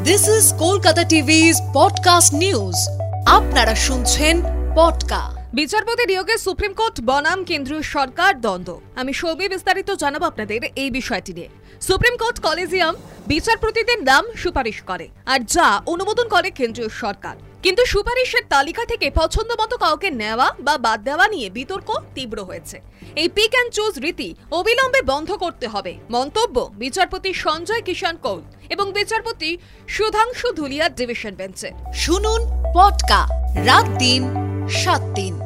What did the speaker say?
This is Kolkata TV's podcast news. আপনারা শুনছেন পডকা। বিচারপতি নিয়োগে সুপ্রিম কোর্ট বনাম কেন্দ্রীয় সরকার দ্বন্দ্ব। আমি সৌমি বিস্তারিত জানাবো আপনাদের এই বিষয়টি নিয়ে। সুপ্রিম কোর্ট কলেজিয়াম বিচারপতিদের নাম সুপারিশ করে আর যা অনুমোদন করে কেন্দ্রীয় সরকার, কিন্তু সুপারিশের তালিকা থেকে পছন্দ মতো কাউকে নেওয়া বা বাদ দেওয়া নিয়ে বিতর্ক তীব্র হয়েছে। এই পিক অ্যান্ড চুজ রীতি অবিলম্বে বন্ধ করতে হবে মন্তব্য বিচারপতি সঞ্জয় কিষাণ কৌল এবং বিচারপতি সুধাংশু ধুলিয়ার ডিভিশন বেঞ্চে। শুনুন পডকা রাত দিন 7 দিন।